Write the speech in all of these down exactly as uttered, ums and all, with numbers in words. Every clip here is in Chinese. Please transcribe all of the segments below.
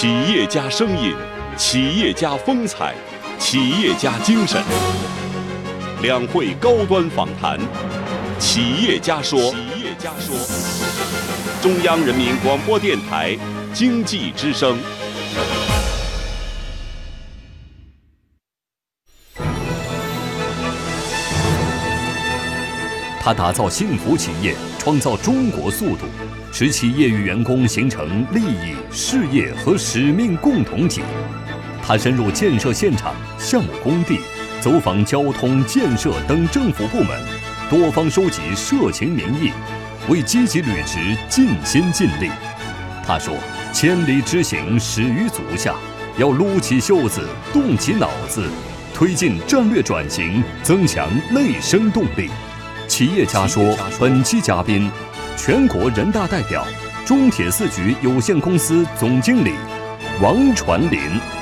企业家声音，企业家风采，企业家精神。两会高端访谈，企业家说。企业家说。中央人民广播电台经济之声。 他打造幸福企业，创造中国速度，使企业与员工形成利益、事业和使命共同体。他深入建设现场、项目工地，走访交通、建设等政府部门，多方收集社情民意，为积极履职尽心尽力。他说：“千里之行，始于足下，要撸起袖子，动起脑子，推进战略转型，增强内生动力。”企业家说，本期嘉宾，全国人大代表、中铁四局有限公司总经理王传林。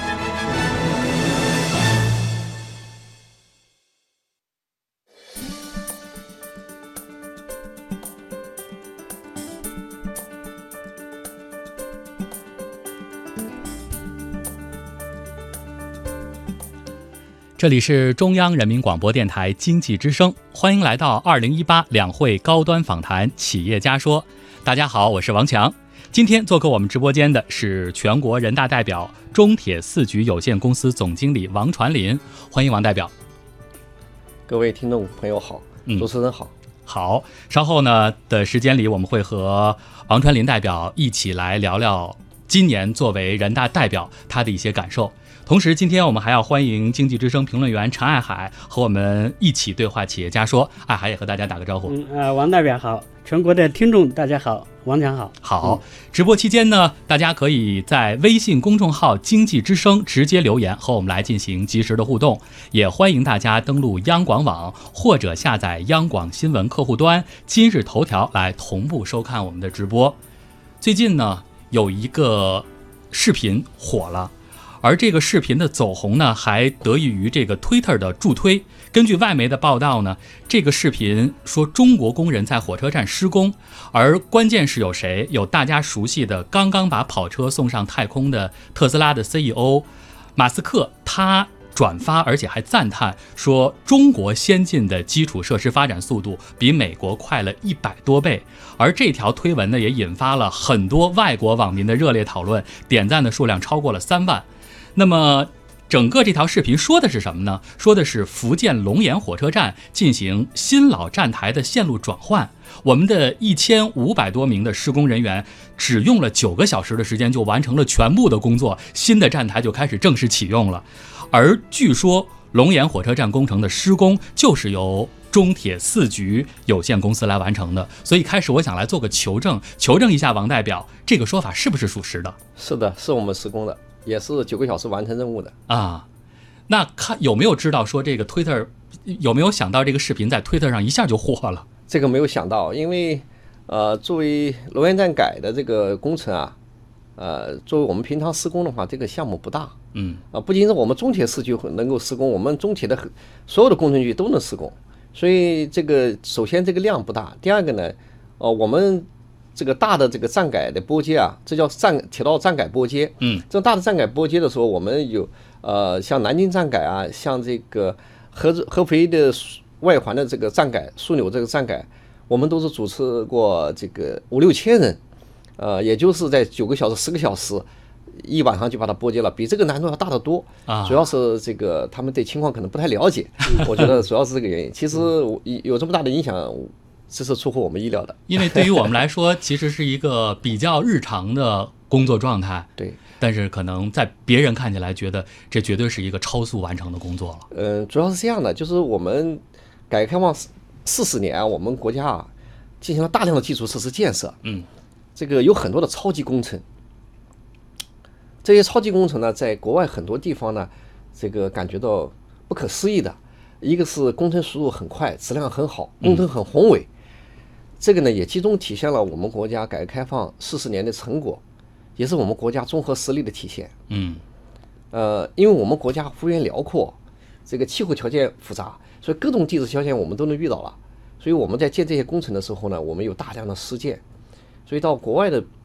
这里是中央人民广播电台经济之声，欢迎来到二零一八两会高端访谈企业家说。大家好，我是王强。今天做客我们直播间的是全国人大代表、中铁四局有限公司总经理王传林，欢迎王代表。 各位听众朋友好，主持人好。 嗯、好，稍后呢的时间里，我们会和王传林代表一起来聊聊今年作为人大代表他的一些感受。同时今天我们还要欢迎经济之声评论员陈爱海和我们一起对话企业家说。爱海也和大家打个招呼。 嗯呃，王代表好，全国的听众大家好，王强好。 好，直播期间呢，大家可以在微信公众号经济之声直接留言和我们来进行及时的互动，也欢迎大家登录央广网或者下载央广新闻客户端今日头条来同步收看我们的直播。最近呢，有一个视频火了，而这个视频的走红呢，还得益于这个 Twitter 的助推。根据外媒的报道呢，这个视频说中国工人在火车站施工，而关键是有谁？有大家熟悉的刚刚把跑车送上太空的特斯拉的 C E O 马斯克，他转发而且还赞叹说，中国先进的基础设施发展速度比美国快了一百多倍。而这条推文呢，也引发了很多外国网民的热烈讨论，点赞的数量超过了三万。那么整个这条视频说的是什么呢？说的是福建龙岩火车站进行新老站台的线路转换，我们的一千五百多名的施工人员只用了九个小时的时间就完成了全部的工作，新的站台就开始正式启用了。而据说龙岩火车站工程的施工就是由中铁四局有限公司来完成的，所以开始我想来做个求证，求证一下王代表，这个说法是不是属实的？ 是的，是我们施工的，也是九个小时完成任务的啊。那看有没有知道说这个 Twitter 有没有想到这个视频在 Twitter 上一下就火了？ 这个没有想到，因为呃，作为龙岩站改的这个工程啊，呃，作为我们平常施工的话，这个项目不大， 嗯啊、呃，不仅是我们中铁四局能够施工，我们中铁的所有的工程局都能施工。所以这个首先这个量不大，第二个呢，呃，我们这个大的这个站改的拨接啊，这叫站铁道站改拨接。 嗯， 这大的站改拨接的时候，我们有呃像南京站改啊，像这个合合肥的外环的这个站改，枢纽这个站改，我们都是主持过这个五六千人，呃，也就是在九个小时、十个小时。一晚上就把它拨接了，比这个难度要大得多啊！主要是这个他们对情况可能不太了解，我觉得主要是这个原因。其实有这么大的影响，这是出乎我们意料的。 因为对于我们来说，其实是一个比较日常的工作状态。 对， 但是可能在别人看起来，觉得这绝对是一个超速完成的工作了。 嗯、呃，主要是这样的，就是我们改革开放四十年，我们国家啊进行了大量的基础设施建设， 嗯， 这个有很多的超级工程。这些超级工程呢，在国外很多地方呢，这个感觉到不可思议的。一个是工程速度很快，质量很好，工程很宏伟。嗯、这个呢，也集中体现了我们国家改革开放四十年的成果，也是我们国家综合实力的体现。 嗯， 呃，因为我们国家幅员辽阔，这个气候条件复杂，所以各种地质条件我们都能遇到了。所以我们在建这些工程的时候呢，我们有大量的实践。所以到国外的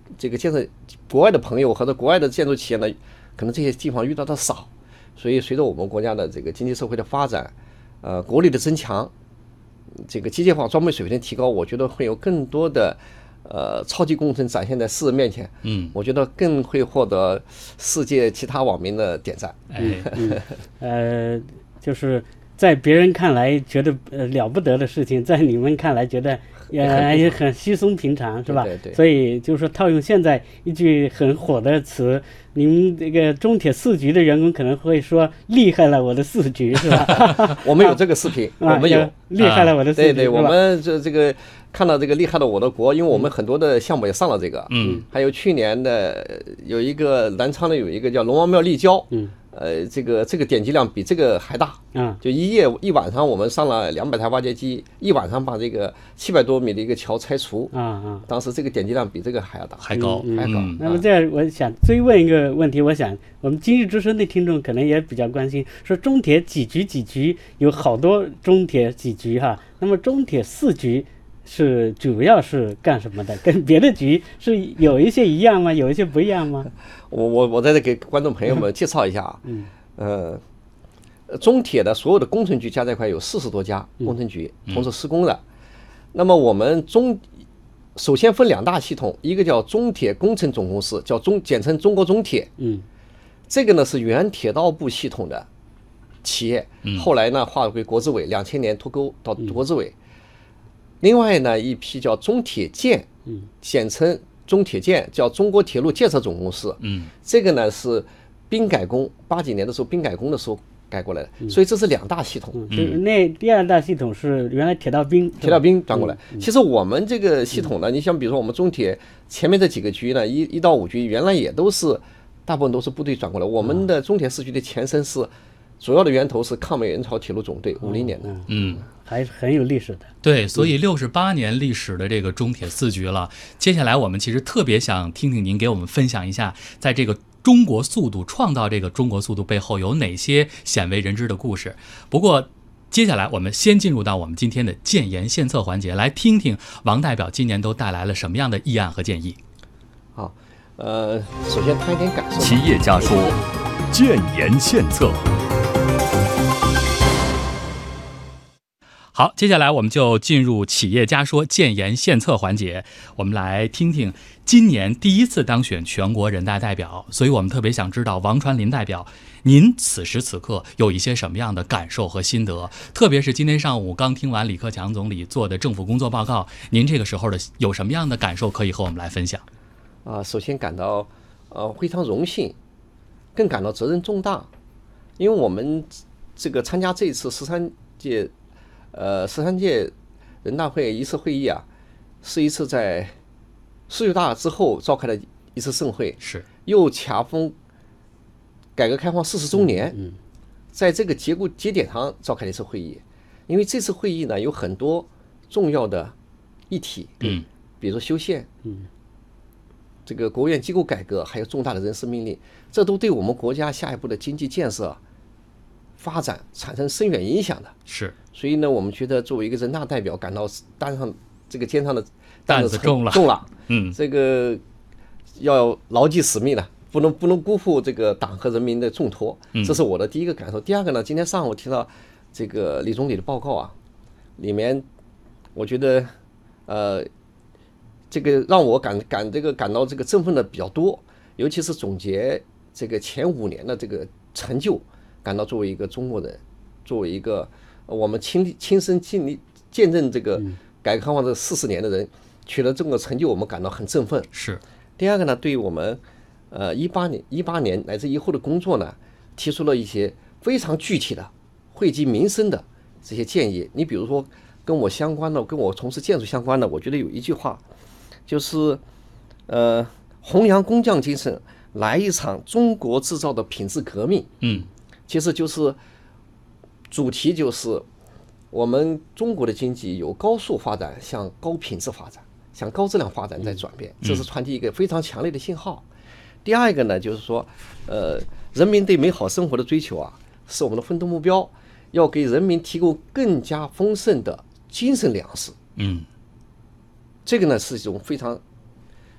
这个建设国外的朋友或者国外的建筑企业呢，可能这些地方遇到的少，所以随着我们国家的这个经济社会的发展，呃，国力的增强，这个机械化装备水平的提高，我觉得会有更多的呃超级工程展现在世人面前。嗯，我觉得更会获得世界其他网民的点赞。 哎， 嗯，呃，就是在别人看来觉得呃了不得的事情，在你们看来觉得呃也很稀松平常，是吧？ 对对对。 所以就是说，套用现在一句很火的词，你们这个中铁四局的员工可能会说厉害了我的四局，是吧？ 我们有这个视频， 啊、 我们有厉害了我的四局， 对对，我们这这个看到这个厉害了我的国，因为我们很多的项目也上了这个， 嗯， 还有去年的有一个南昌的有一个叫龙王庙立交，嗯。呃，这个这个点击量比这个还大， 嗯， 就一夜一晚上，我们上了两百台挖掘机，一晚上把这个七百多米的一个桥拆除， 啊啊， 当时这个点击量比这个还要大， 还高， 嗯、 还高。 嗯、 那么这样，我想追问一个问题，我想我们今日之声的听众可能也比较关心，说中铁几局几局有好多中铁几局哈，那么中铁四局是主要是干什么的？跟别的局是有一些一样吗？有一些不一样吗？ 我我我在这给观众朋友们介绍一下啊，嗯，呃，中铁的所有的工程局加在一块有四十多家工程局同时施工的。那么我们中首先分两大系统，一个叫中铁工程总公司，叫中简称中国中铁， 嗯， 这个呢是原铁道部系统的企业，后来呢划归国资委，两千年脱钩到国资委。另外呢，一批叫中铁建，嗯，简称中铁建，叫中国铁路建设总公司，嗯，这个呢是兵改工，八几年的时候兵改工的时候改过来的，所以这是两大系统。 嗯，就是那第二大系统是原来铁道兵， 铁道兵转过来。其实我们这个系统呢，你像比如说我们中铁前面这几个局呢，一一到五局原来也都是大部分都是部队转过来。我们的中铁四局的前身是主要的源头是抗美援朝铁路总队，五零年的， 嗯。 还是很有历史的。 对，所以六十八年历史的这个中铁四局了。接下来我们其实特别想听听您给我们分享一下，在这个中国速度创造这个中国速度背后有哪些鲜为人知的故事。不过接下来我们先进入到我们今天的建言献策环节，来听听王代表今年都带来了什么样的议案和建议。 好，呃，首先谈一点感受。 企业家说，建言献策。 好，接下来我们就进入企业家说建言献策环节，我们来听听今年第一次当选全国人大代表，所以我们特别想知道王传林代表，您此时此刻有一些什么样的感受和心得？特别是今天上午刚听完李克强总理做的政府工作报告，您这个时候的有什么样的感受可以和我们来分享？ 啊，首先感到呃非常荣幸，更感到责任重大，因为我们这个参加这一次十三届。呃，十三届人大会一次会议啊，是一次在十九大之后召开的一次盛会， 是又恰逢改革开放四十周年，嗯，在这个节骨节点上召开了一次会议。因为这次会议呢，有很多重要的议题， 嗯， 比如说修宪，嗯，这个国务院机构改革，还有重大的人事命令，这都对我们国家下一步的经济建设发展产生深远影响的。 是， 所以呢，我们觉得作为一个人大代表，感到担上这个肩上的担子重了， 重了， 嗯， 这个要牢记使命了，不能不能辜负这个党和人民的重托，这是我的第一个感受。第二个呢，今天上午听到这个李总理的报告啊，里面我觉得呃，这个让我感感这个感到这个振奋的比较多，尤其是总结这个前五年的这个成就。感到作为一个中国人，作为一个我们亲亲身经历见证这个改革开放这四十年的人，取得这个成就，我们感到很振奋。 是。 第二个呢，对于我们呃一八年一八年乃至以后的工作呢，提出了一些非常具体的、惠及民生的这些建议。你比如说跟我相关的、跟我从事建筑相关的，我觉得有一句话，就是呃弘扬工匠精神，来一场中国制造的品质革命。 嗯。 其实就是主题就是我们中国的经济由高速发展向高品质发展，向高质量发展在转变，这是传递一个非常强烈的信号。第二个呢，就是说，呃，人民对美好生活的追求啊，是我们的奋斗目标，要给人民提供更加丰盛的精神粮食。 嗯， 这个呢是一种非常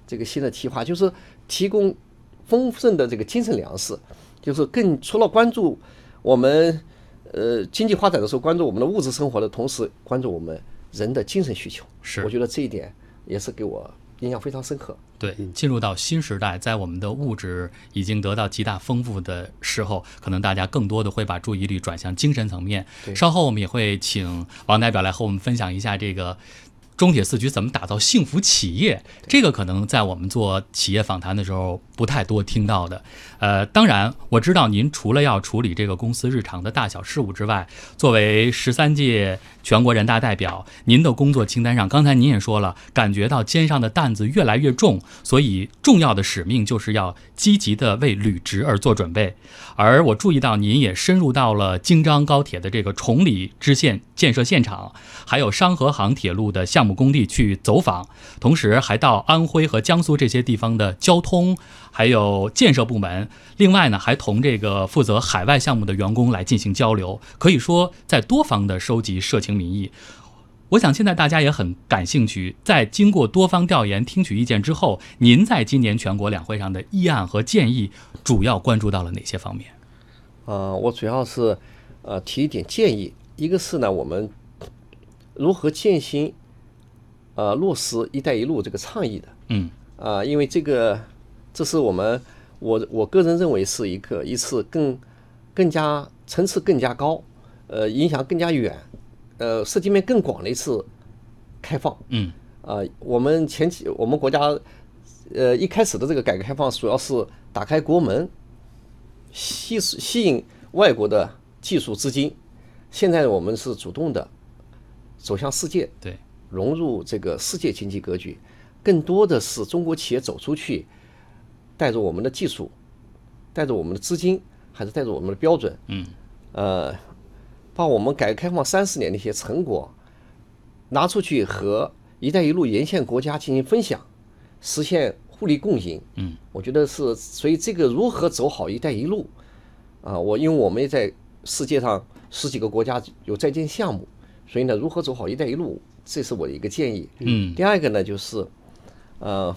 这个新的计划，就是提供丰盛的这个精神粮食，就是更除了关注我们呃经济发展的时候关注我们的物质生活的同时，关注我们人的精神需求。 是， 我觉得这一点也是给我印象非常深刻。 对，进入到新时代，在我们的物质已经得到极大丰富的时候，可能大家更多的会把注意力转向精神层面。稍后我们也会请王代表来和我们分享一下这个中铁四局怎么打造幸福企业，这个可能在我们做企业访谈的时候不太多听到的。呃，当然我知道您除了要处理这个公司日常的大小事务之外，作为十三届全国人大代表，您的工作清单上，刚才您也说了，感觉到肩上的担子越来越重，所以重要的使命就是要积极的为履职而做准备。而我注意到您也深入到了京张高铁的这个崇礼支线建设现场，还有商河杭铁路的项目工地去走访，同时还到安徽和江苏这些地方的交通还有建设部门，另外呢还同这个负责海外项目的员工来进行交流，可以说在多方的收集社情民意。我想现在大家也很感兴趣，在经过多方调研听取意见之后，您在今年全国两会上的议案和建议主要关注到了哪些方面？ 呃，我主要是呃提一点建议，一个是呢我们如何践行呃落实“一带一路”这个倡议的， 嗯， 啊、呃，因为这个这是我们我我个人认为是一个一次更更加层次更加高，呃，影响更加远，呃，涉及面更广的一次开放。 嗯， 啊、呃，我们前期我们国家呃一开始的这个改革开放主要是打开国门，吸吸引外国的技术资金，现在我们是主动的走向世界， 对， 融入这个世界经济格局，更多的是中国企业走出去，带着我们的技术，带着我们的资金，还是带着我们的标准， 嗯， 呃，把我们改革开放三十年的一些成果拿出去和“一带一路”沿线国家进行分享，实现互利共赢。 嗯， 我觉得是，所以这个如何走好“一带一路”啊，我因为我们也在世界上十几个国家有在建项目，所以呢，如何走好“一带一路”，这是我的一个建议。 嗯， 第二个呢，就是呃，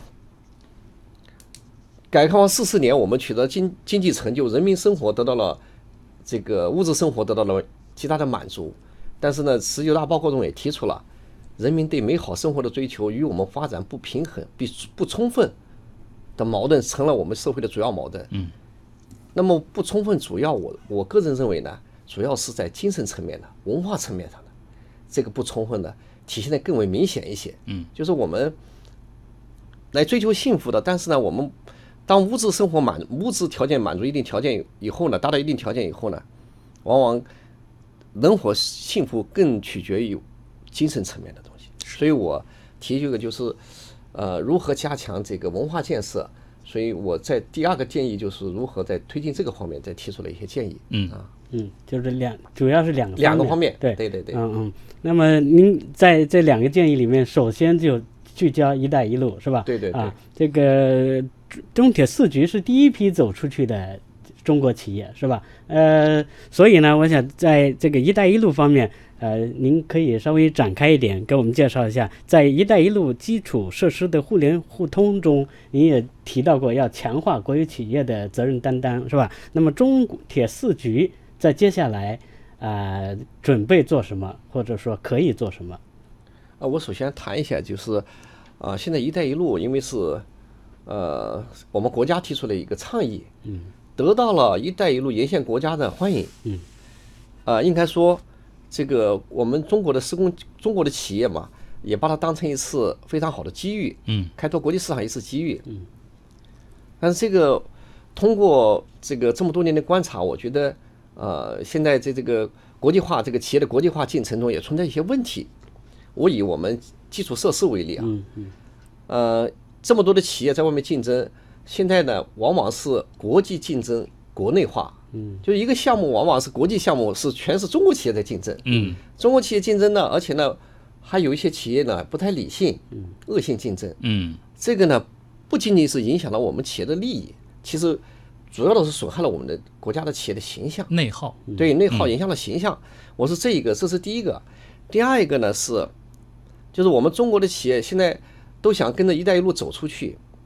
改革开放四十年，我们取得经经济成就，人民生活得到了这个物质生活得到了极大的满足，但是呢，十九大报告中也提出了，人民对美好生活的追求与我们发展不平衡、不不充分的矛盾成了我们社会的主要矛盾。 嗯， 那么不充分，主要我我个人认为呢，主要是在精神层面的、文化层面上的这个不充分的体现的更为明显一些。 嗯， 就是我们来追求幸福的，但是呢，我们当物质生活满物质条件满足一定条件以后呢，达到一定条件以后呢，往往人活幸福更取决于精神层面的东西。所以我提这个就是，呃，如何加强这个文化建设。所以我在第二个建议就是如何在推进这个方面再提出了一些建议。 嗯啊， 嗯，就是两，主要是两个两个方面。 对对对对。 嗯嗯。那么您在这两个建议里面，首先就聚焦“一带一路”是吧？ 对对对。 啊，这个中铁四局是第一批走出去的中国企业是吧？呃，所以呢，我想在这个“一带一路”方面，呃，您可以稍微展开一点，给我们介绍一下，在“一带一路”基础设施的互联互通中，您也提到过要强化国有企业的责任担当，是吧？那么中铁四局在接下来啊、呃，准备做什么，或者说可以做什么？ 啊，我首先谈一下，就是啊、呃，现在“一带一路”因为是呃我们国家提出了一个倡议， 嗯， 得到了“一带一路”沿线国家的欢迎， 嗯， 啊、呃，应该说。这个我们中国的施工，中国的企业嘛，也把它当成一次非常好的机遇， 嗯， 开拓国际市场一次机遇，嗯。但是这个通过这个这么多年的观察，我觉得，呃，现在在这个国际化这个企业的国际化进程中也存在一些问题。我以我们基础设施为例啊， 嗯嗯， 呃，这么多的企业在外面竞争，现在呢，往往是国际竞争国内化。嗯，就一个项目往往是国际项目，是全是中国企业在竞争。 嗯， 中国企业竞争呢，而且呢，还有一些企业呢不太理性，嗯，恶性竞争。 嗯， 这个呢不仅仅是影响了我们企业的利益，其实主要的是损害了我们的国家的企业的形象。 内耗， 对，内耗影响了形象。嗯、我是这一个，这是第一个。第二一个呢是，就是我们中国的企业现在都想跟着“一带一路”走出去，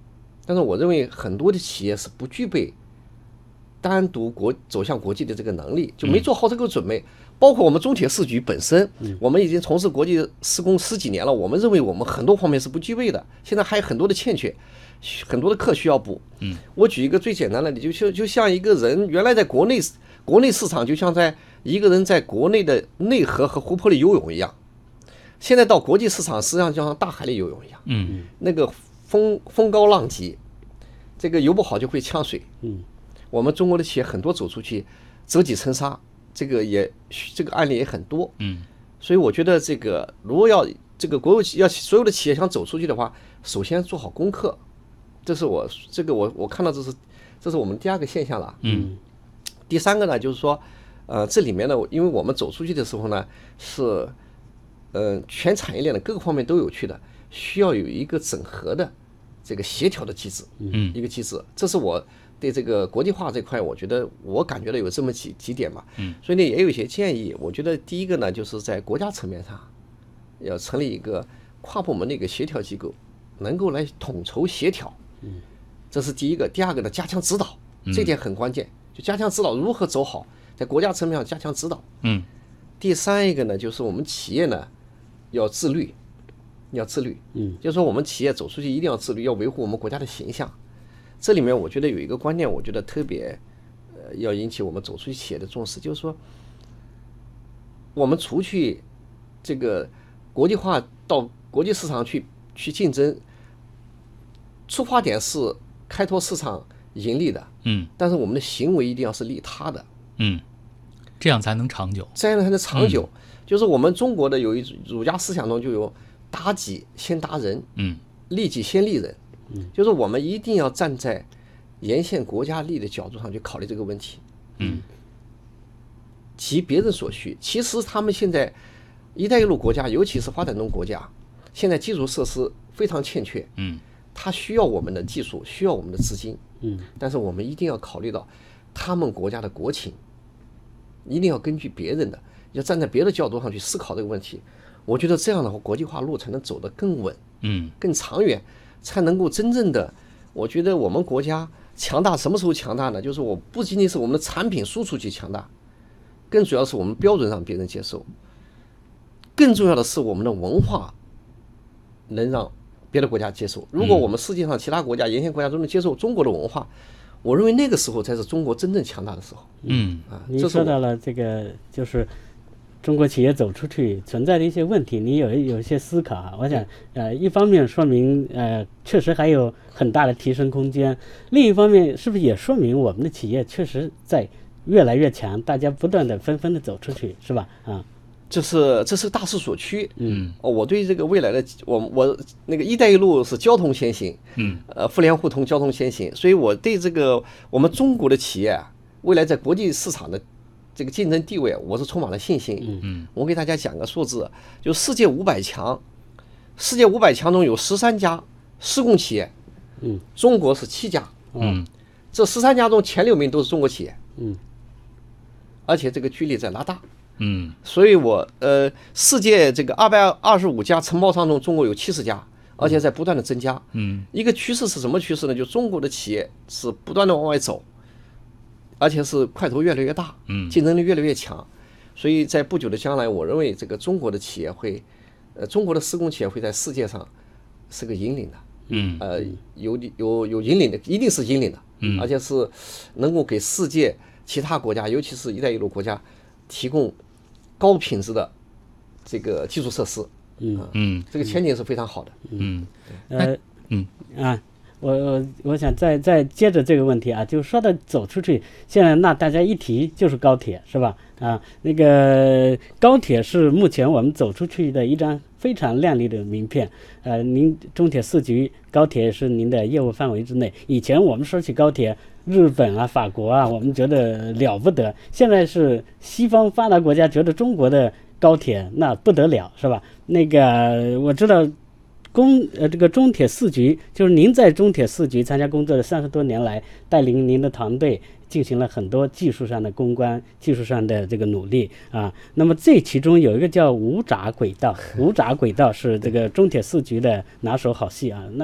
但是我认为很多的企业是不具备单独国走向国际的这个能力，就没做好这个准备。包括我们中铁四局本身，我们已经从事国际施工十几年了，我们认为我们很多方面是不具备的，现在还有很多的欠缺，很多的课需要补。嗯，我举一个最简单的例子，就像就像一个人原来在国内国内市场，就像在一个人在国内的内河和湖泊里游泳一样，现在到国际市场，实际上就像大海里游泳一样。 嗯， 那个风风高浪急，这个游不好就会呛水。 嗯， 我们中国的企业很多走出去折戟沉沙，这个也这个案例也很多。 嗯， 所以我觉得这个如果要这个国有要所有的企业想走出去的话，首先做好功课。这是我这个我我看到这是这是我们第二个现象了。 嗯， 第三个呢，就是说，呃，这里面呢，因为我们走出去的时候呢，是呃全产业链的各个方面都有去的，需要有一个整合的这个协调的机制。 嗯， 一个机制，这是我对这个国际化这块，我觉得我感觉到有这么几几点嘛。 嗯， 所以呢，也有一些建议。我觉得第一个呢，就是在国家层面上要成立一个跨部门的一个协调机构，能够来统筹协调。嗯，这是第一个。第二个呢，加强指导，这点很关键，就加强指导如何走好，在国家层面上加强指导。 嗯， 第三一个呢，就是我们企业呢要自律，要自律。嗯，就是说我们企业走出去一定要自律，要维护我们国家的形象。这里面我觉得有一个观念，我觉得特别呃要引起我们走出去企业的重视，就是说我们除去这个国际化到国际市场去去竞争，出发点是开拓市场盈利的。 嗯， 但是我们的行为一定要是利他的。 嗯，这样才能长久， 这样才能长久。嗯，就是我们中国的有一儒家思想中就有达己先达人， 嗯， 利己先利人。嗯，就是我们一定要站在沿线国家利益的角度上去考虑这个问题。 嗯， 急别人所需。其实他们现在“一带一路”国家，尤其是发展中国家，现在基础设施非常欠缺。 嗯， 它需要我们的技术，需要我们的资金。嗯，但是我们一定要考虑到他们国家的国情，一定要根据别人的，要站在别的角度上去思考这个问题。我觉得这样的话，国际化路才能走得更稳， 嗯， 更长远，才能够真正的，我觉得我们国家强大什么时候强大呢？就是我不仅仅是我们的产品输出去强大，更主要是我们标准让别人接受，更重要的是我们的文化能让别的国家接受。如果我们世界上其他国家、沿线国家都能接受中国的文化，我认为那个时候才是中国真正强大的时候。 嗯啊， 您说到了这个，就是中国企业走出去存在的一些问题，你有有一些思考啊。我想，呃，一方面说明呃确实还有很大的提升空间，另一方面是不是也说明我们的企业确实在越来越强，大家不断的纷纷的走出去，是吧？啊。 这是这是大势所趋。 嗯， 哦，我对这个未来的我我那个“一带一路”是交通先行， 嗯， 呃，互联互通，交通先行，所以我对这个我们中国的企业啊，未来在国际市场的这个竞争地位，我是充满了信心。 嗯嗯， 我给大家讲个数字，就世界五百强，世界五百强中有十三家施工企业， 嗯， 中国是七家， 嗯， 这十三家中前六名都是中国企业， 嗯， 而且这个距离在拉大。 嗯， 所以我呃，世界这个二百二十五家承包商中，中国有七十家，而且在不断的增加。 嗯， 一个趋势是什么趋势呢？就中国的企业是不断的往外走，而且是块头越来越大， 嗯， 竞争力越来越强。所以在不久的将来，我认为这个中国的企业会，呃，中国的施工企业会在世界上是个引领的。 嗯， 呃，有有有引领的，一定是引领的。 嗯， 而且是能够给世界其他国家，尤其是一带一路国家提供高品质的这个基础设施。 嗯嗯， 这个前景是非常好的。 嗯， 呃， 嗯啊，我我我想再再接着这个问题啊，就说到走出去，现在那大家一提就是高铁，是吧？啊，那个高铁是目前我们走出去的一张非常亮丽的名片。呃，您中铁四局高铁是您的业务范围之内。以前我们说起高铁，日本啊、法国啊，我们觉得了不得。现在是西方发达国家觉得中国的高铁那不得了，是吧？那个我知道。公呃，这个中铁四局就是您在中铁四局参加工作的三十多年来，带领您的团队进行了很多技术上的攻关、技术上的这个努力啊。那么这其中有一个叫无闸轨道，无闸轨道是这个中铁四局的拿手好戏啊。那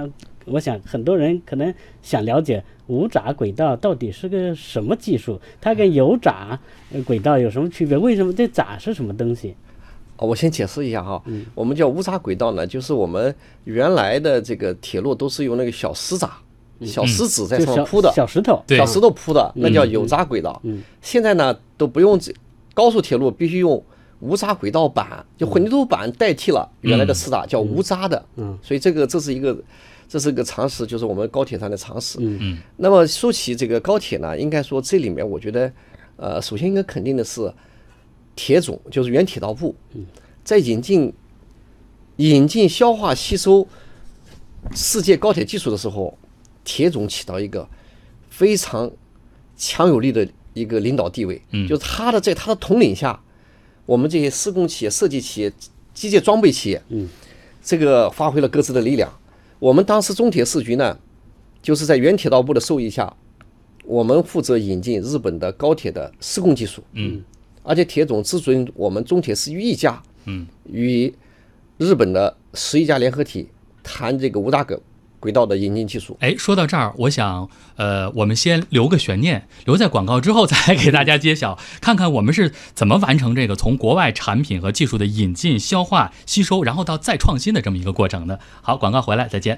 我想很多人可能想了解无闸轨道到底是个什么技术，它跟有闸轨道有什么区别？为什么这闸是什么东西？ 我先解释一下哈，嗯、我们叫无闸轨道呢，就是我们原来的这个铁路都是用那个小石闸、嗯、小石子在上面铺的， 小, 小石头， 小石头铺的，那叫有闸轨道。嗯嗯、现在呢都不用，高速铁路必须用无闸轨道板，就混凝土板代替了原来的石闸，嗯、叫无闸的。嗯，所以这个这是一个这是一个常识，就是我们高铁上的常识。嗯嗯。那么说起这个高铁呢，应该说这里面我觉得，呃，首先应该肯定的是。铁总就是原铁道部，在引进引进消化吸收世界高铁技术的时候，铁总起到一个非常强有力的一个领导地位。嗯，就是他的在他的统领下，我们这些施工企业、设计企业、机械装备企业，嗯，这个发挥了各自的力量。我们当时中铁四局呢，就是在原铁道部的授意下，我们负责引进日本的高铁的施工技术。嗯。而且铁总只准我们中铁是一家，嗯，与日本的十一家联合体谈这个无闸轨道的引进技术。 哎，说到这儿，我想，呃，我们先留个悬念，留在广告之后再给大家揭晓，看看我们是怎么完成这个从国外产品和技术的引进、消化、吸收，然后到再创新的这么一个过程的。好，广告回来再见。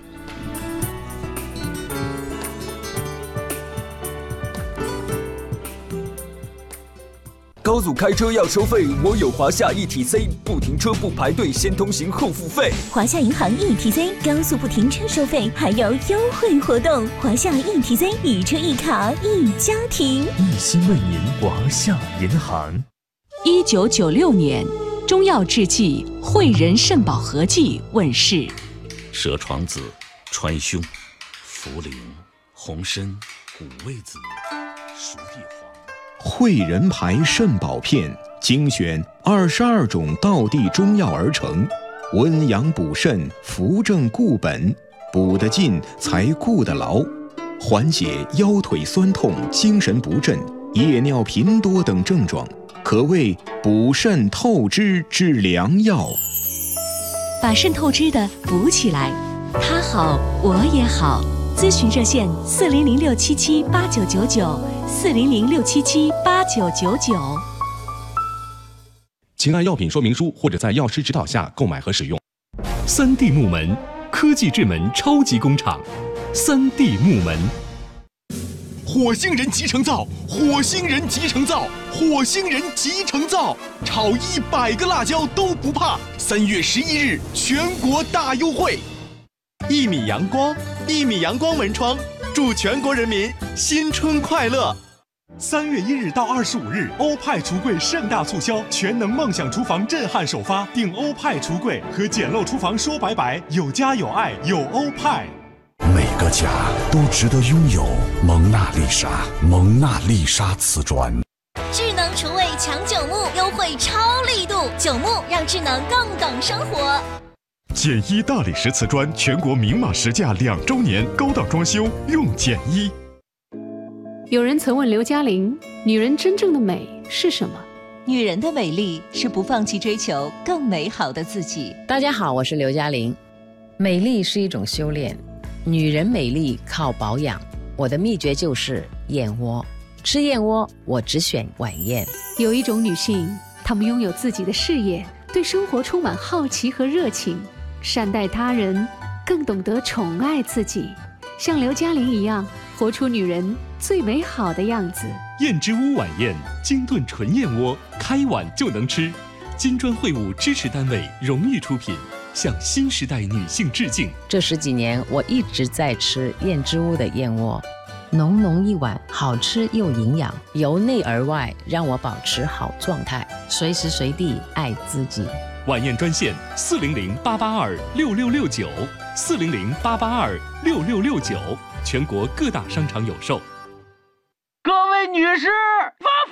高速开车要收费，我有华夏 E T C， 不停车不排队，先通行后付费。 华夏银行 E T C 高速不停车收费，还有优惠活动。华夏 E T C 一车一卡一家庭， 一心为您，华夏银行。 一九九六年，中药制剂汇仁肾宝合剂问世。 蛇床子、川芎、茯苓、红参、五味子、熟地黄。 汇仁牌肾宝片精选二十二种道地中药而成，温阳补肾，扶正固本，补得进才固得牢，缓解腰腿酸痛、精神不振、夜尿频多等症状，可谓补肾透支之良药。 把肾透支的补起来，他好我也好。咨询热线：四零零六七七八九九九，四零零六七七八九九九。 请按药品说明书或者在药师指导下购买和使用。 三 D 木门，科技智门超级工厂，三 D 木门。 火星人集成灶，火星人集成灶，火星人集成灶，炒一百个辣椒都不怕。三月十一日，全国大优惠。一米阳光，一米阳光门窗，祝全国人民新春快乐！三月一日到二十五日，欧派橱柜盛大促销，全能梦想厨房震撼首发，订欧派橱柜和简陋厨房说拜拜，有家有爱有欧派。 每个家都值得拥有蒙娜丽莎，蒙娜丽莎瓷砖。 智能厨卫抢九牧优惠超力度，九牧让智能更懂生活。 简一大理石瓷砖全国明码实价两周年，高档装修用简一。 有人曾问刘嘉玲，女人真正的美是什么？ 女人的美丽是不放弃追求更美好的自己。 大家好，我是刘嘉玲。美丽是一种修炼，女人美丽靠保养。我的秘诀就是燕窝，吃燕窝我只选晚宴。 有一种女性，她们拥有自己的事业，对生活充满好奇和热情，善待他人，更懂得宠爱自己，像刘嘉玲一样，活出女人最美好的样子。 燕之屋晚宴，精炖纯燕窝，开碗就能吃。金砖会务支持单位荣誉出品，向新时代女性致敬。 这十几年，我一直在吃燕之屋的燕窝，浓浓一碗，好吃又营养，由内而外让我保持好状态，随时随地爱自己。 晚宴专线：四零零八八二六六六九，四零零八八二六六六九，全国各大商场有售。 各位女士，发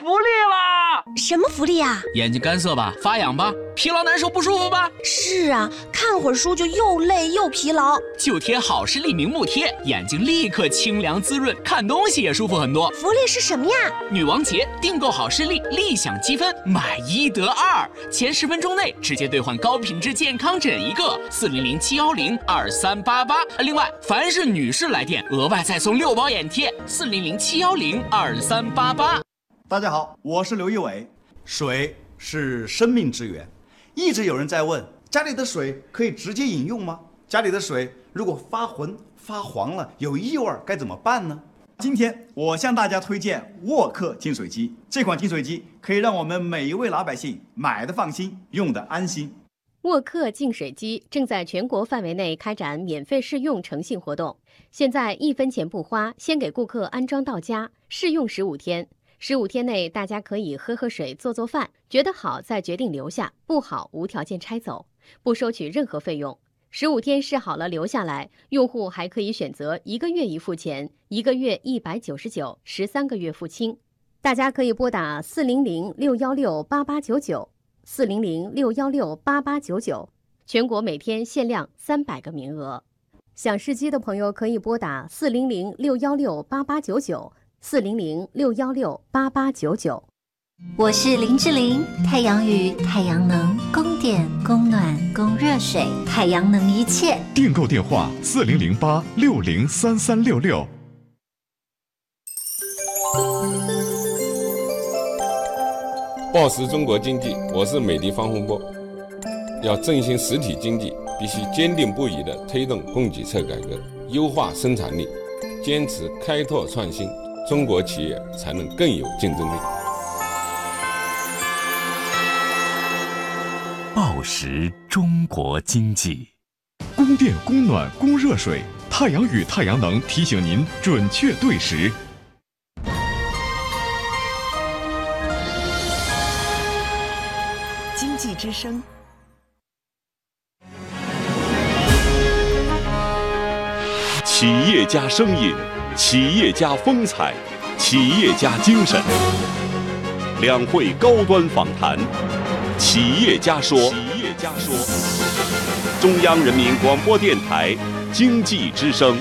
福利啦！ 什么福利啊？ 眼睛干涩吧，发痒吧，疲劳难受不舒服吧？ 是啊，看会儿书就又累又疲劳。 就贴好视力明目贴，眼睛立刻清凉滋润，看东西也舒服很多。 福利是什么呀？ 女王节订购好视力，立享积分，买一得二，前十分钟内直接兑换高品质健康枕一个，四零零七幺零二三八八。另外，凡是女士来电，额外再送六包眼贴，四零零七幺零二三八八。 大家好，我是刘一伟。水是生命之源，一直有人在问，家里的水可以直接饮用吗？家里的水如果发浑发黄了，有异味该怎么办呢？今天我向大家推荐沃克净水机，这款净水机可以让我们每一位老百姓买的放心，用的安心。 沃克净水机正在全国范围内开展免费试用诚信活动，现在一分钱不花，先给顾客安装到家，试用十五天。十五天内，大家可以喝喝水、做做饭，觉得好再决定留下，不好无条件拆走，不收取任何费用。十五天试好了留下来，用户还可以选择一个月一付钱，一个月一百九十九，十三个月付清。大家可以拨打四零零六幺六八八九九，四零零六幺六八八九九，全国每天限量三百个名额。想试机的朋友可以拨打四零零六幺六八八九九。四零零六幺六八八九九。 我是林志玲，太阳雨、太阳能、供电、供暖、供热水，太阳能一切。 订购电话：四零零八六零三三六六。 报时中国经济，我是美的方洪波。要振兴实体经济，必须坚定不移地推动供给侧改革，优化生产力，坚持开拓创新。中国企业才能更有竞争力。 报时中国经济， 供电、供暖、供热水，太阳雨、太阳能提醒您准确对时。 经济之声。 企业家声音，企业家风采，企业家精神。两会高端访谈，企业家说。企业家说。中央人民广播电台经济之声。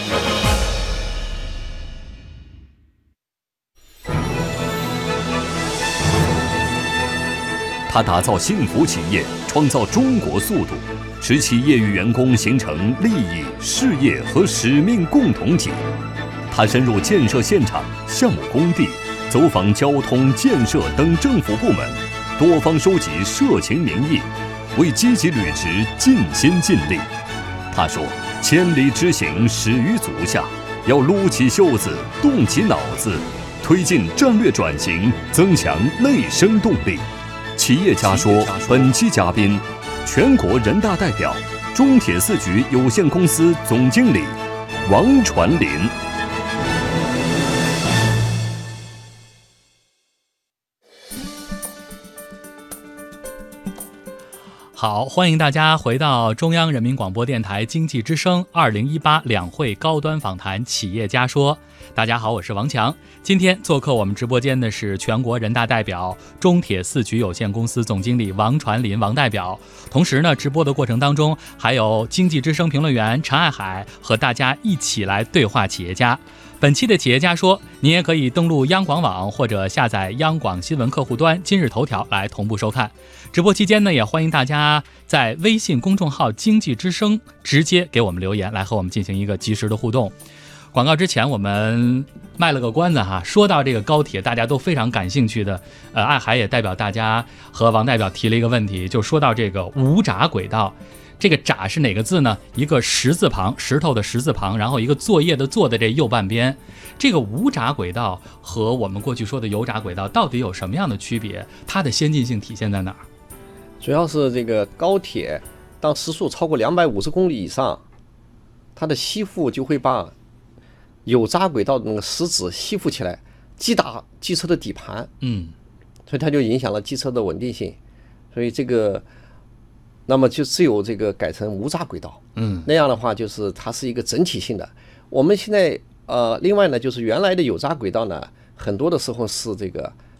他打造幸福企业，创造中国速度，使企业与员工形成利益、事业和使命共同体。他深入建设现场、项目工地，走访交通、建设等政府部门，多方收集社情民意，为积极履职尽心尽力。他说：“千里之行，始于足下，要撸起袖子，动起脑子，推进战略转型，增强内生动力。”企业家说，本期嘉宾，全国人大代表、中铁四局有限公司总经理王传林。 好，欢迎大家回到中央人民广播电台经济之声二零一八两会高端访谈企业家说。大家好，我是王强。今天做客我们直播间的是全国人大代表、中铁四局有限公司总经理王传林王代表。同时呢，直播的过程当中还有经济之声评论员陈爱海和大家一起来对话企业家。本期的企业家说，您也可以登录央广网或者下载央广新闻客户端今日头条来同步收看。直播期间呢，也欢迎大家在微信公众号经济之声直接给我们留言，来和我们进行一个及时的互动。广告之前我们卖了个关子哈，说到这个高铁大家都非常感兴趣的，呃，爱海也代表大家和王代表提了一个问题，就说到这个无闸轨道。这个闸是哪个字呢？一个石字旁，石头的石字旁，然后一个作业的作的这右半边。这个无闸轨道和我们过去说的油闸轨道到底有什么样的区别？它的先进性体现在哪儿？ 主要是这个高铁当时速超过两百五十公里以上，它的吸附就会把有闸轨道的那个石子吸附起来，击打机车的底盘， 嗯， 所以它就影响了机车的稳定性。所以这个，那么就只有这个改成无闸轨道， 嗯， 那样的话就是它是一个整体性的。我们现在呃，另外呢，就是原来的有闸轨道呢，很多的时候是这个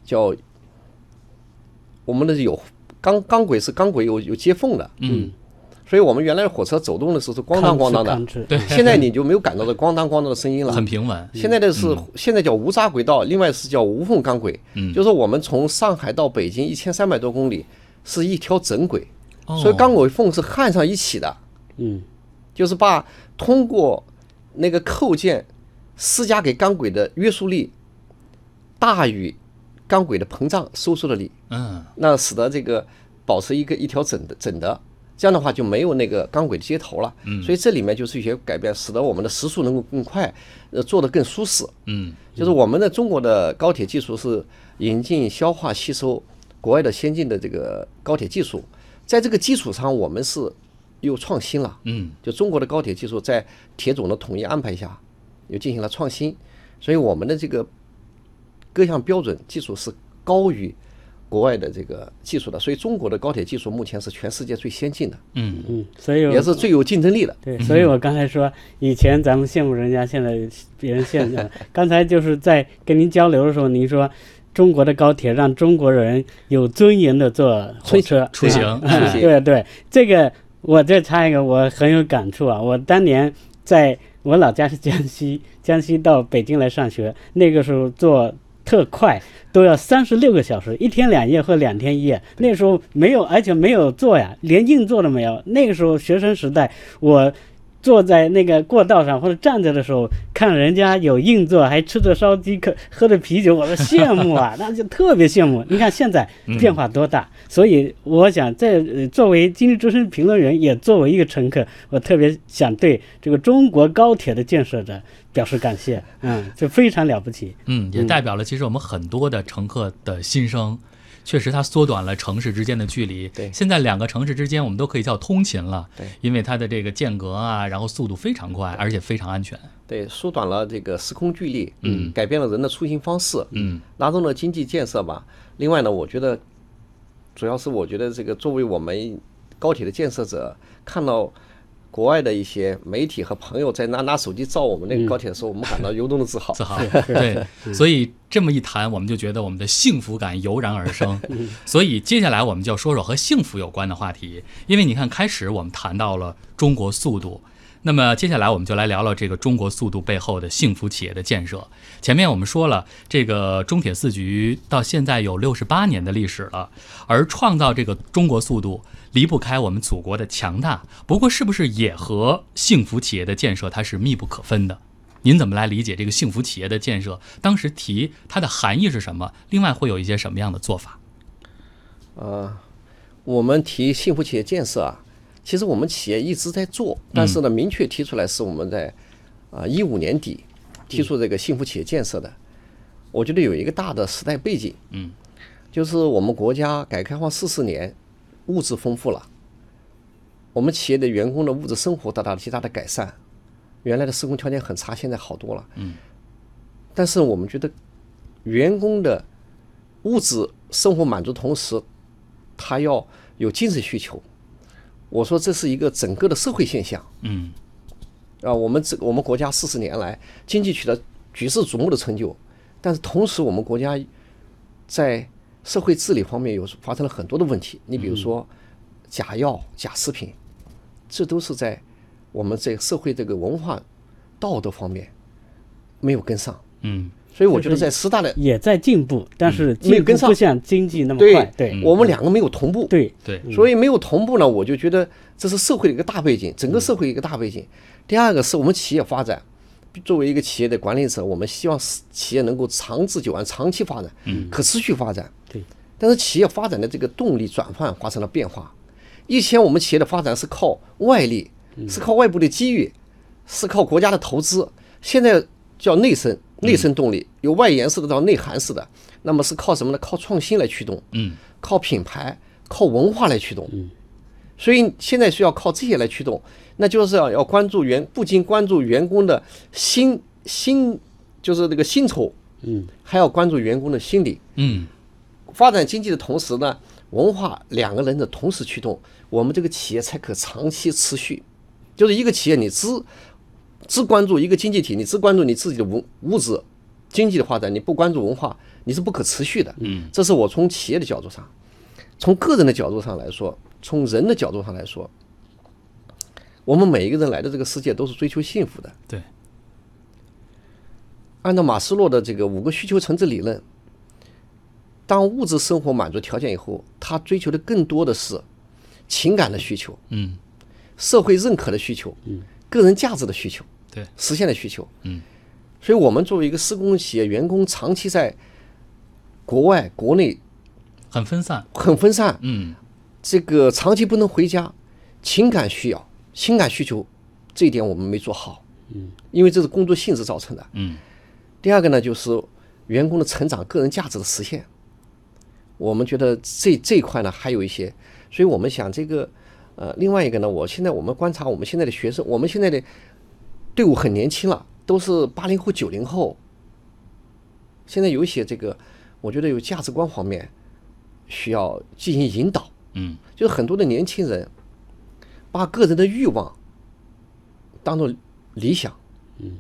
叫我们的有钢钢轨是钢轨有有接缝的， 嗯， 所以我们原来火车走动的时候是咣当咣当的， 对， 现在你就没有感到的咣当咣当的声音了， 很平稳。 现在的是、 嗯、 现在叫无闸轨道，另外是叫无缝钢轨，嗯，就是我们从上海到北京一千三百多公里是一条整轨，哦、所以钢轨缝是焊上一起的， 嗯， 就是把通过那个扣件施加给钢轨的约束力大于钢轨的膨胀收缩的力， 嗯， 那使得这个保持一个一条整的整的，这样的话就没有那个钢轨的接头了，嗯，所以这里面就是一些改变，使得我们的时速能够更快，呃，做得更舒适， 嗯， 就是我们的中国的高铁技术是引进、消化、吸收国外的先进的这个高铁技术，在这个基础上，我们是又创新了， 嗯， 就中国的高铁技术在铁总的统一安排下，又进行了创新，所以我们的这个各项标准技术是高于国外的这个技术的，所以中国的高铁技术目前是全世界最先进的， 嗯嗯，所以也是最有竞争力的。 对，所以我刚才说，以前咱们羡慕人家，现在别人羡慕。刚才就是在跟您交流的时候，您说中国的高铁让中国人有尊严的坐火车出行， 啊、对对，这个我再插一个，我很有感触啊。我当年在我老家是江西，江西到北京来上学，那个时候坐特快都要三十六个小时，一天两夜或两天一夜。那时候没有，而且没有座呀，连硬座都没有。那个时候学生时代，我坐在那个过道上或者站着的时候，看人家有硬座，还吃着烧鸡，喝着啤酒，我说羡慕啊，那就特别羡慕。你看现在变化多大，嗯、所以我想在、呃、作为经济之声评论员，也作为一个乘客，我特别想对这个中国高铁的建设者表示感谢，嗯，就非常了不起， 嗯，也代表了其实我们很多的乘客的心声。确实，它缩短了城市之间的距离。 对， 现在两个城市之间我们都可以叫通勤了。 对， 因为它的这个间隔啊，然后速度非常快，而且非常安全。 对，缩短了这个时空距离， 嗯， 改变了人的出行方式， 嗯， 拉动了经济建设吧。另外呢，我觉得主要是我觉得这个作为我们高铁的建设者，看到国外的一些媒体和朋友在拿拿手机照我们那个高铁的时候，嗯、我们感到由衷的自豪。 自豪，对。所以这么一谈，我们就觉得我们的幸福感油然而生。所以接下来我们就要说说和幸福有关的话题，因为你看，开始我们谈到了中国速度。那么接下来我们就来聊聊这个中国速度背后的幸福企业的建设。前面我们说了，这个中铁四局到现在有六十八年的历史了，而创造这个中国速度离不开我们祖国的强大。不过是不是也和幸福企业的建设它是密不可分的？您怎么来理解这个幸福企业的建设？当时提它的含义是什么？另外会有一些什么样的做法？ 呃，我们提幸福企业建设啊，其实我们企业一直在做，但是呢，明确提出来是我们在啊一五年底提出这个幸福企业建设的。我觉得有一个大的时代背景， 嗯， 就是我们国家改革开放四十年，物质丰富了，我们企业的员工的物质生活得到了极大的改善，原来的施工条件很差，现在好多了， 嗯， 但是我们觉得员工的物质生活满足同时，他要有精神需求。我说这是一个整个的社会现象， 嗯， 啊，我们这我们国家四十年来经济取得举世瞩目的成就，但是同时我们国家在社会治理方面有发生了很多的问题。你比如说假药、假食品，这都是在我们这个社会这个文化道德方面没有跟上， 嗯。 所以我觉得在十大的也在进步，但是进步不像经济那么快。 对， 对， 我们两个没有同步。 对对， 所以没有同步呢，我就觉得这是社会的一个大背景，整个社会一个大背景。第二个是我们企业发展，作为一个企业的管理者，我们希望企业能够长治久安、长期发展、可持续发展。 对。 但是企业发展的这个动力转换发生了变化。以前我们企业的发展是靠外力，是靠外部的机遇，是靠国家的投资。现在叫内生。内生动力由外延式的到内涵式的，那么是靠什么呢？靠创新来驱动， 嗯， 靠品牌、靠文化来驱动， 嗯， 所以现在需要靠这些来驱动，那就是要要关注员，不仅关注员工的薪薪，就是这个薪酬， 嗯， 还要关注员工的心理， 嗯， 发展经济的同时呢，文化两个人的同时驱动，我们这个企业才可长期持续。就是一个企业，你只只关注一个经济体，你只关注你自己的物物质经济的发展，你不关注文化，你是不可持续的。 嗯， 这是我从企业的角度上，从个人的角度上来说，从人的角度上来说，我们每一个人来的这个世界都是追求幸福的。 对。 按照马斯洛的这个五个需求层次理论，当物质生活满足条件以后，他追求的更多的是情感的需求， 嗯， 社会认可的需求， 嗯， 个人价值的需求， 对， 实现的需求， 嗯。 所以我们作为一个施工企业，员工长期在国外、国内很分散， 很分散， 嗯， 这个长期不能回家，情感需要、情感需求，这一点我们没做好， 嗯， 因为这是工作性质造成的， 嗯。 第二个呢，就是员工的成长、个人价值的实现，我们觉得这这一块呢还有一些，所以我们想这个，呃，另外一个呢，我现在我们观察我们现在的学生，我们现在的队伍很年轻了。都是八零后、九零后，现在有一些这个，我觉得有价值观方面需要进行引导。 嗯， 就是很多的年轻人把个人的欲望当做理想， 嗯，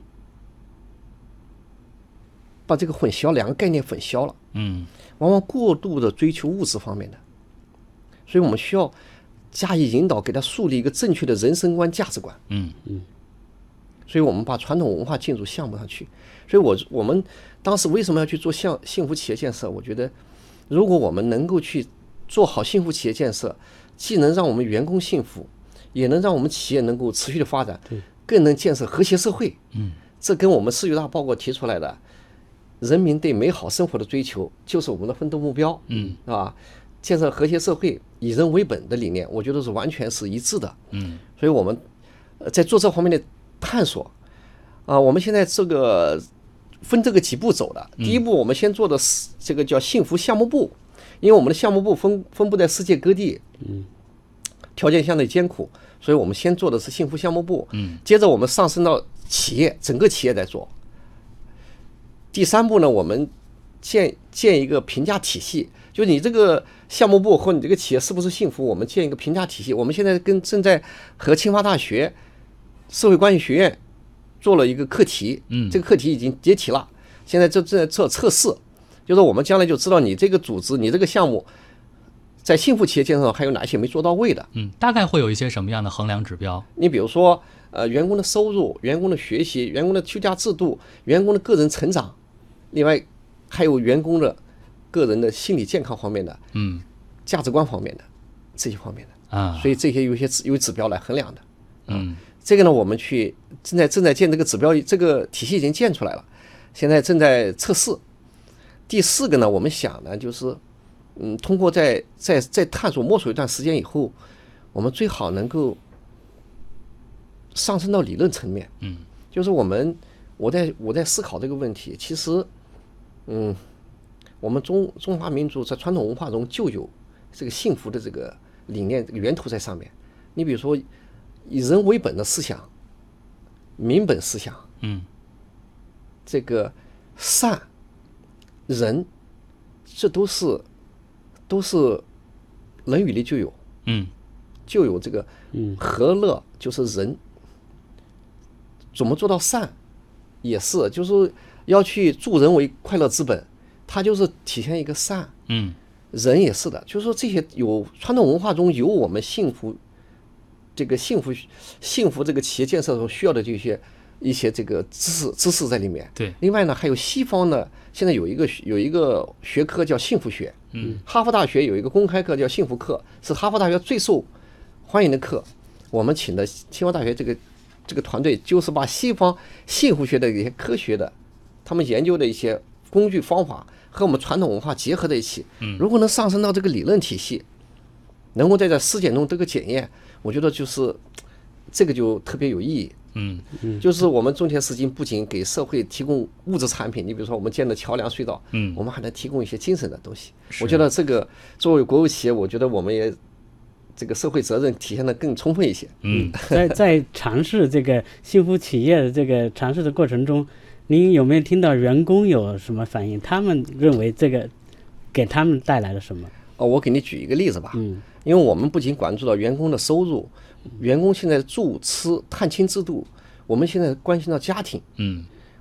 把这个混淆，两个概念混淆了。 嗯， 往往过度的追求物质方面的，所以我们需要加以引导，给他树立一个正确的人生观、价值观。 嗯嗯。 所以我们把传统文化进入项目上去。所以我我们当时为什么要去做幸幸福企业建设？我觉得，如果我们能够去做好幸福企业建设，既能让我们员工幸福，也能让我们企业能够持续的发展，更能建设和谐社会。 嗯， 这跟我们世界大报告提出来的人民对美好生活的追求，就是我们的奋斗目标。 嗯， 啊，建设和谐社会、以人为本的理念，我觉得是完全是一致的。 嗯， 所以我们在做这方面的探索啊，我们现在这个分这个几步走的。第一步，我们先做的是这个叫幸福项目部，因为我们的项目部分分布在世界各地， 嗯， 条件相对艰苦，所以我们先做的是幸福项目部， 嗯， 接着我们上升到企业，整个企业在做。第三步呢，我们建建一个评价体系，就你这个项目部和你这个企业是不是幸福，我们建一个评价体系。我们现在跟正在和清华大学社会关系学院做了一个课题， 嗯， 这个课题已经解题了，现在正正在做测试，就是我们将来就知道你这个组织、你这个项目在幸福企业建设上还有哪些没做到位的。 嗯，大概会有一些什么样的衡量指标？ 你比如说，呃，员工的收入、员工的学习、员工的休假制度、员工的个人成长，另外还有员工的个人的心理健康方面的， 嗯， 价值观方面的这些方面的啊， 所以这些有一些指有指标来衡量的。 嗯， 这个呢，我们去正在正在建这个指标，这个体系已经建出来了，现在正在测试。第四个呢，我们想呢，就是嗯，通过在在在探索摸索一段时间以后，我们最好能够上升到理论层面。 嗯， 就是我们我在我在思考这个问题，其实嗯，我们中中华民族在传统文化中就有这个幸福的这个理念，这个源头在上面。你比如说以人为本的思想、民本思想， 嗯， 这个善人，这都是都是《论语》里就有， 嗯， 就有这个和乐就是人，怎么做到善，也是就是要去助人为快乐之本，它就是体现一个善， 嗯， 人也是的，就是说这些有传统文化中有我们幸福。这个幸福幸福这个企业建设中需要的这些一些这个知识知识在里面。 对， 另外呢，还有西方呢，现在有一个有一个学科叫幸福学。 嗯， 哈佛大学有一个公开课叫幸福课，是哈佛大学最受欢迎的课。我们请的清华大学这个这个团队，就是把西方幸福学的一些科学的，他们研究的一些工具方法和我们传统文化结合在一起。 嗯， 如果能上升到这个理论体系，能够在这实践中这个检验。我觉得就是这个就特别有意义。 嗯嗯，就是我们中铁石金不仅给社会提供物质产品，你比如说我们建的桥梁隧道， 嗯， 我们还能提供一些精神的东西。我觉得这个作为国有企业，我觉得我们也这个社会责任体现的更充分一些。 嗯， 在在尝试这个幸福企业的这个尝试的过程中，您有没有听到员工有什么反应？他们认为这个给他们带来了什么？ 哦，我给你举一个例子吧。 嗯， 因为我们不仅关注到员工的收入，员工现在住吃探亲制度，我们现在关心到家庭。 嗯，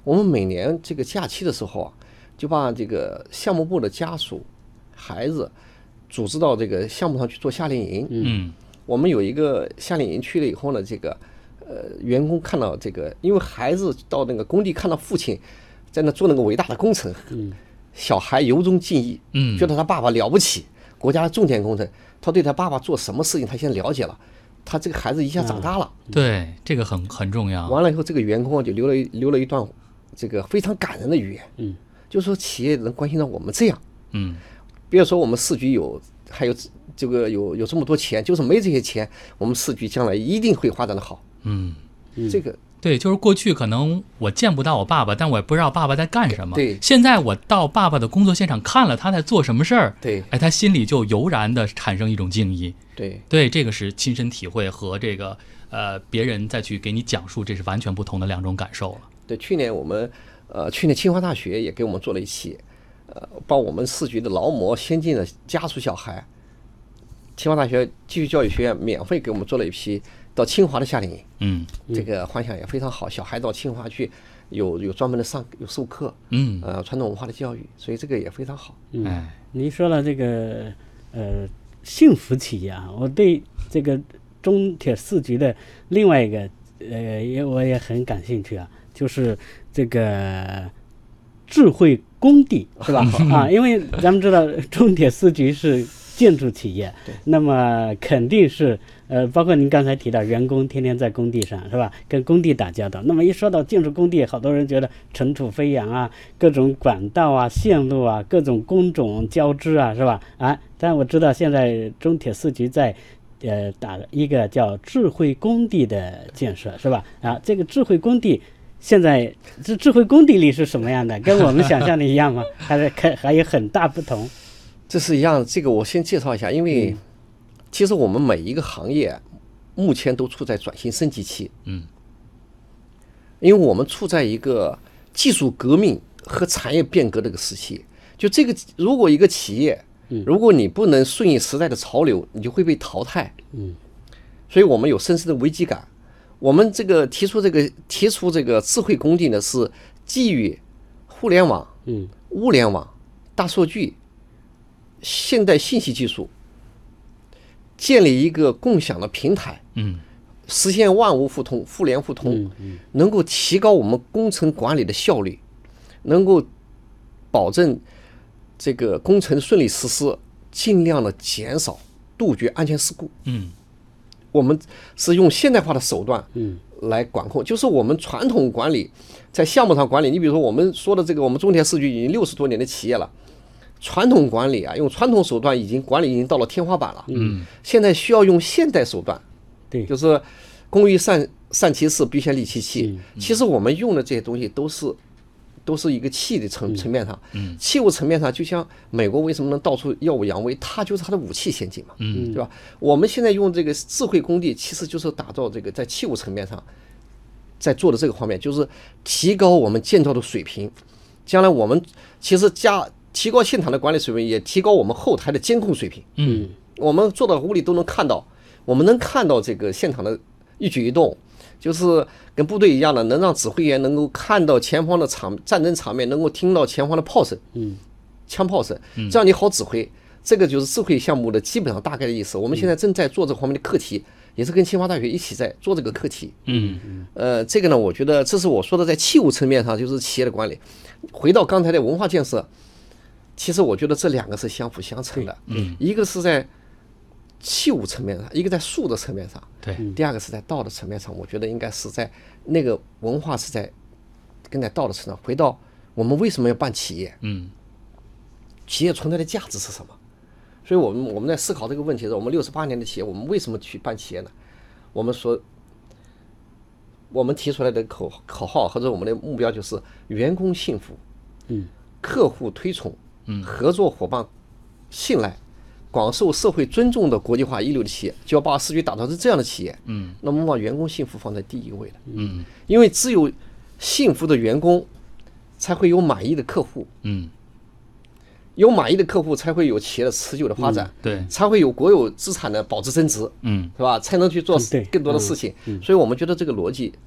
我们每年这个假期的时候啊，就把这个项目部的家属、孩子组织到这个项目上去做夏令营。 嗯， 我们有一个夏令营去了以后呢，这个呃员工看到这个，因为孩子到那个工地看到父亲在那做那个伟大的工程， 嗯， 小孩由衷敬意， 嗯， 觉得他爸爸了不起，国家的重点工程，他对他爸爸做什么事情他先了解了。他这个孩子一下长大了， 啊、对，这个很很重要。 完了以后，这个员工就留了留了一段这个非常感人的语言， 嗯， 就说企业能关心到我们这样， 嗯， 比如说我们市局有还有这个有有这么多钱，就是没这些钱，我们市局将来一定会发展的好， 嗯， 这个。 对，就是过去可能我见不到我爸爸，但我也不知道爸爸在干什么。 对， 现在我到爸爸的工作现场看了他在做什么事儿， 对， 哎，他心里就油然的产生一种敬意。 对， 对，这个是亲身体会和这个呃别人再去给你讲述，这是完全不同的两种感受了。 对，去年我们呃去年清华大学也给我们做了一期，呃，帮我们市局的劳模先进的家属小孩，清华大学继续教育学院免费给我们做了一批到清华的夏令营， 嗯， 这个幻想也非常好。小孩到清华去有有专门的上有授课， 嗯， 呃，传统文化的教育，所以这个也非常好。 嗯，哎，您说了这个呃幸福企业啊，我对这个中铁四局的另外一个呃也我也很感兴趣啊，就是这个智慧工地是吧？啊，因为咱们知道中铁四局是建筑企业，那么肯定是呃，包括您刚才提到员工天天在工地上是吧，跟工地打交道。那么一说到建筑工地，好多人觉得尘土飞扬啊，各种管道啊、线路啊、各种工种交织啊，是吧？啊，但我知道现在中铁四局在呃打一个叫智慧工地的建设，是吧？啊，这个智慧工地现在这智慧工地里是什么样的？跟我们想象的一样吗？还是还还有很大不同？ 这是一样，这个我先介绍一下，因为其实我们每一个行业目前都处在转型升级期， 嗯， 因为我们处在一个技术革命和产业变革的一个时期。就这个，如果一个企业，如果你不能顺应时代的潮流，你就会被淘汰， 嗯， 所以我们有深深的危机感。我们这个提出这个提出这个智慧工地呢，是基于互联网、 嗯、 物联网、大数据、现代信息技术，建立一个共享的平台， 嗯， 实现万物互通、互联互通， 嗯嗯、 能够提高我们工程管理的效率，能够保证这个工程顺利实施，尽量的减少、杜绝安全事故。 嗯， 我们是用现代化的手段， 嗯， 来管控。就是我们传统管理在项目上管理，你比如说我们说的这个，我们中铁四局已经六十多年的企业了。传统管理啊，用传统手段已经管理已经到了天花板了。 嗯， 现在需要用现代手段。 对， 就是工欲善善其事，必先利其器。 嗯、 其实我们用的这些东西都是都是一个器的层层面上。 嗯， 器物层面上，就像美国为什么能到处耀武扬威，它就是它的武器先进嘛。 嗯， 对吧？我们现在用这个智慧工地，其实就是打造这个在器物层面上，在做的这个方面，就是提高我们建造的水平。将来我们其实加。提高现场的管理水平，也提高我们后台的监控水平。 嗯， 我们做到屋里都能看到，我们能看到这个现场的一举一动，就是跟部队一样的，能让指挥员能够看到前方的场战争场面，能够听到前方的炮声， 嗯， 枪炮声，这样你好指挥。这个就是智慧项目的基本上大概的意思。我们现在正在做这方面的课题，也是跟清华大学一起在做这个课题。 嗯， 呃，这个呢，我觉得这是我说的在器物层面上，就是企业的管理。回到刚才的文化建设。其实我觉得这两个是相辅相成的， 嗯， 一个是在器物层面上，一个在术的层面上， 对， 第二个是在道的层面上。我觉得应该是在那个文化是在跟在道的层上。回到我们为什么要办企业？ 嗯， 企业存在的价值是什么？所以我们我们在思考这个问题的时候，我们六十八年的企业，我们为什么去办企业呢？我们说，我们提出来的口口号或者我们的目标就是员工幸福， 嗯， 客户推崇。 嗯， 合作伙伴信赖，广受社会尊重的国际化一流的企业，就要把市局打造成这样的企业。 嗯， 那么把员工幸福放在第一位的。 嗯， 因为只有幸福的员工，才会有满意的客户。 嗯， 有满意的客户，才会有企业的持久的发展。 嗯、对， 才会有国有资产的保值增值。 嗯， 是吧？才能去做更多的事情。 嗯嗯、 所以我们觉得这个逻辑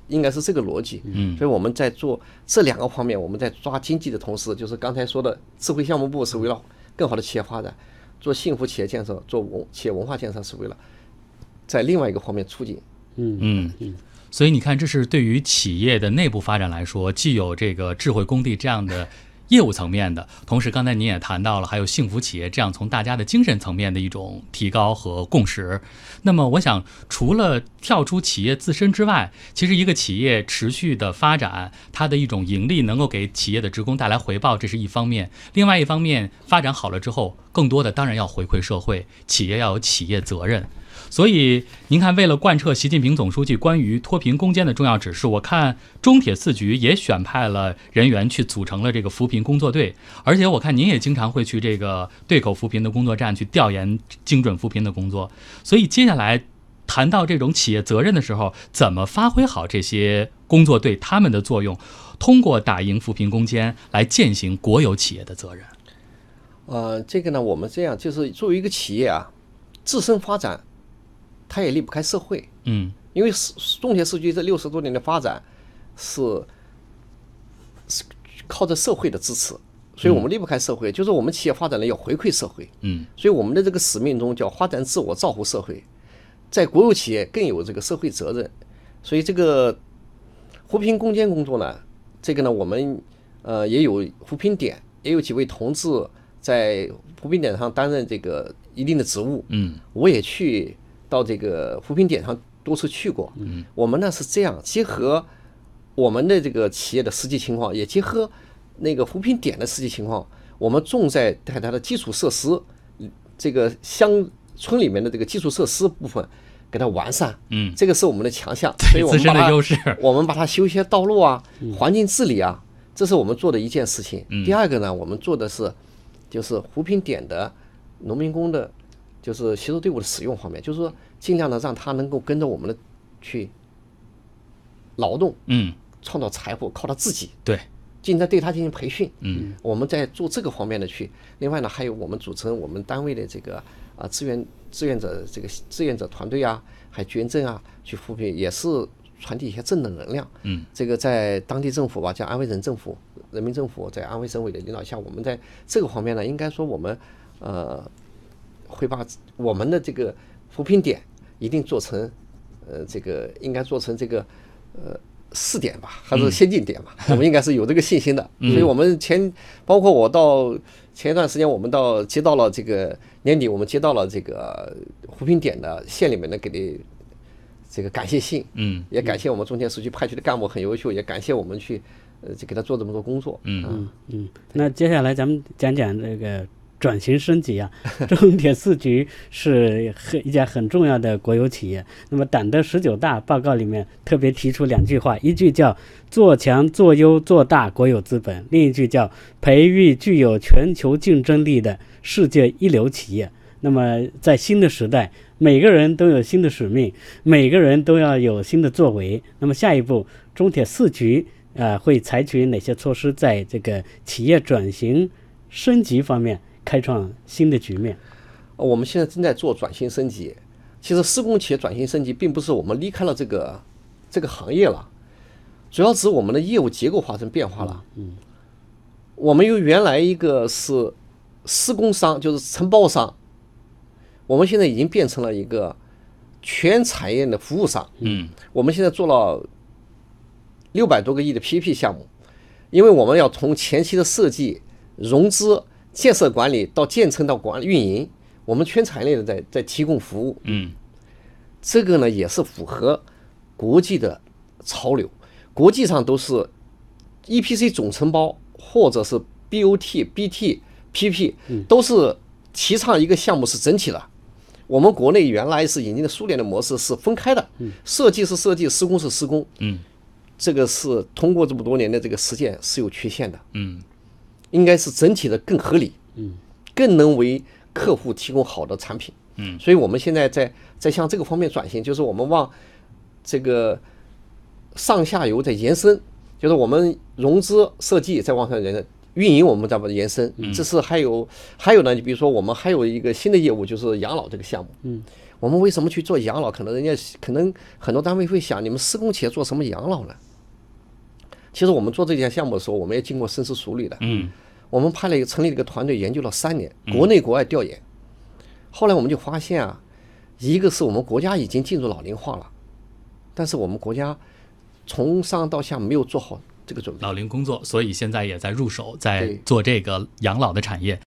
应该是这个逻辑。 嗯， 所以我们在做这两个方面，我们在抓经济的同时，就是刚才说的智慧项目部是为了更好的企业发展，做幸福企业建设，做文企业文化建设是为了在另外一个方面促进。 嗯嗯嗯。所以你看，这是对于企业的内部发展来说，既有这个智慧工地这样的业务层面的，同时刚才您也谈到了，还有幸福企业这样从大家的精神层面的一种提高和共识。那么我想，除了跳出企业自身之外，其实一个企业持续的发展，它的一种盈利能够给企业的职工带来回报，这是一方面。另外一方面，发展好了之后，更多的当然要回馈社会，企业要有企业责任。所以您看，为了贯彻习近平总书记关于脱贫攻坚的重要指示，我看中铁四局也选派了人员去组成了这个扶贫工作队，而且我看您也经常会去这个对口扶贫的工作站去调研精准扶贫的工作。所以接下来谈到这种企业责任的时候，怎么发挥好这些工作队他们的作用，通过打赢扶贫攻坚来践行国有企业的责任？ 呃，这个呢，我们这样就是作为一个企业啊，自身发展它也离不开社会。 嗯， 因为中铁四局这六十多年的发展是是靠着社会的支持，所以我们离不开社会，就是我们企业发展呢要回馈社会。 嗯， 所以我们的这个使命中叫发展自我，造福社会，在国有企业更有这个社会责任。所以这个扶贫攻坚工作呢，这个呢我们呃也有扶贫点，也有几位同志在扶贫点上担任这个一定的职务。 嗯， 我也去到这个扶贫点上多次去过。 嗯， 我们呢是这样，结合我们的这个企业的实际情况，也结合那个扶贫点的实际情况，我们重在在它的基础设施，这个乡村里面的这个基础设施部分给它完善。 嗯， 这个是我们的强项， 对自身的优势。 我们把它修一些道路啊，环境治理啊，这是我们做的一件事情。 嗯， 第二个呢，我们做的是就是扶贫点的农民工的。就是协作队伍的使用方面，就是说尽量的让他能够跟着我们的去劳动， 嗯， 创造财富，靠他自己。 对， 尽在对他进行培训。 嗯， 我们在做这个方面的去。另外呢，还有我们组成我们单位的这个啊志愿志愿者这个志愿者团队啊，还捐赠啊，去扶贫，也是传递一些正能量。 嗯， 这个在当地政府吧，叫安徽省政府、人民政府，在安徽省委的领导下，我们在这个方面呢，应该说我们呃。会把我们的这个扶贫点一定做成，呃，这个应该做成这个呃试点吧，还是先进点吧？嗯、我们应该是有这个信心的。 嗯、 所以我们前包括我到前一段时间，我们到接到了这个年底，我们接到了这个扶贫点的县里面的给的这个感谢信。 嗯， 也感谢我们中铁四局派去的干部很优秀，也感谢我们去呃就给他做这么多工作。 嗯嗯嗯。那接下来咱们讲讲这个。转型升级啊，中铁四局是很一家很重要的国有企业。那么党的十九大报告里面特别提出两句话，一句叫做强做优做大国有资本，另一句叫培育具有全球竞争力的世界一流企业。那么在新的时代，每个人都有新的使命，每个人都要有新的作为。那么下一步，中铁四局呃会采取哪些措施，在这个企业转型升级方面开创新的局面？ 我们现在正在做转型升级。其实施工企业转型升级并不是我们离开了这个这个行业了，主要指我们的业务结构发生变化了。 嗯， 我们由原来一个是施工商，就是承包商，我们现在已经变成了一个全产业的服务商。 嗯， 我们现在做了六百多个亿的 P P P 项目，因为我们要从前期的设计、融资、建设管理到建成到管运营，我们全产业链的在在提供服务。 嗯， 这个呢也是符合国际的潮流，国际上都是 E P C 总承包或者是 B O T、B T、P P 都是提倡一个项目是整体的。我们国内原来是引进的苏联的模式是分开的，设计是设计，施工是施工。 嗯， 这个是通过这么多年的这个实践是有缺陷的。 嗯。 应该是整体的更合理， 嗯， 更能为客户提供好的产品， 嗯， 所以我们现在在在向这个方面转型，就是我们往这个上下游在延伸，就是我们融资设计再往上延伸，运营我们再往延伸，这是还有还有呢，你比如说我们还有一个新的业务就是养老这个项目， 嗯， 我们为什么去做养老？可能人家可能很多单位会想，你们施工企业做什么养老呢？其实我们做这项项目的时候，我们也经过深思熟虑的。 嗯， 我们派了一个成立了一个团队，研究了三年，国内国外调研。后来我们就发现啊，一个是我们国家已经进入老龄化了，但是我们国家从上到下没有做好这个准备老龄工作，所以现在也在入手，在做这个养老的产业。